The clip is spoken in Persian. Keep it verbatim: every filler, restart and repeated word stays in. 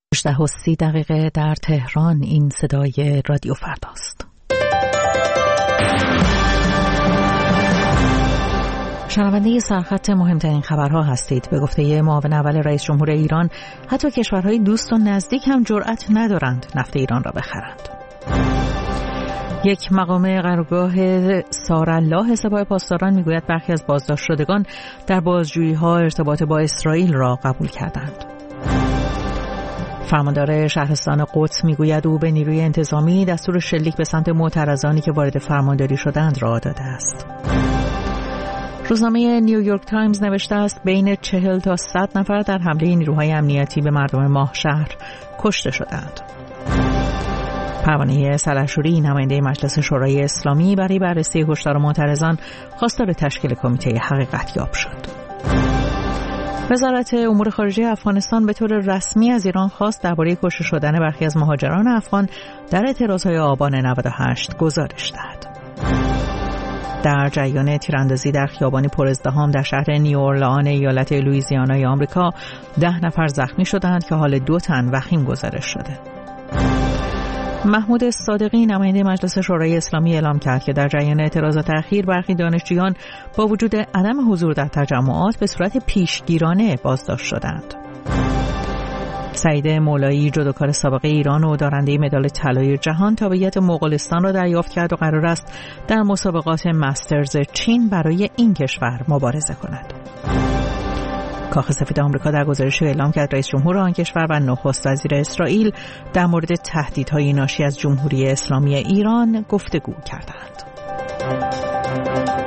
هجده و سی دقیقه در تهران. این صدای رادیو فرداست. شنونده سرخط مهمترین خبرها هستید. به گفته معاون اول رئیس جمهور ایران، حتی کشورهای دوست و نزدیک هم جرأت ندارند نفت ایران را بخرند. یک مقام قرارگاه سارالله سپاه پاسداران میگوید برخی از بازداشت شدگان در بازجویی‌ها ارتباط با اسرائیل را قبول کردند. فرماندار شهرستان قدس میگوید او به نیروی انتظامی دستور شلیک به سمت معترضانی که وارد فرمانداری شدند را داده است. روزنامه نیویورک تایمز نوشته است بین چهل تا صد نفر در حمله نیروهای امنیتی به مردم ماهشهر کشته شدند. پروانه سلحشوری، نماینده مجلس شورای اسلامی، برای بررسی هشدار معترضان خواستار تشکیل کمیته حقیقتیاب شد. وزارت امور خارجه افغانستان به طور رسمی از ایران خواست درباره کشته شدن برخی از مهاجران افغان در اعتراضهای آبان نود و هشت گزارش دهد. در جریان تیراندازی در خیابانی پرازدحام در شهر نیواورلان ایالت لوئیزیانای آمریکا، ده نفر زخمی شدند که حال دو تن وخیم گزارش شده. محمود صادقی، نماینده مجلس شورای اسلامی، اعلام کرد که در جریان اعتراضات اخیر برخی دانشجویان با وجود عدم حضور در تجمعات به صورت پیشگیرانه بازداشت شدند. سعید مولایی، جودوکار سابق ایران و دارنده مدال طلای جهان، تابعیت مغولستان را دریافت کرد و قرار است در مسابقات مسترز چین برای این کشور مبارزه کند. کاخ سفید آمریکا در گزارشی اعلام کرد رئیس جمهور آن کشور و نخست وزیر اسرائیل در مورد تهدیدهای ناشی از جمهوری اسلامی ایران گفتگو کردند.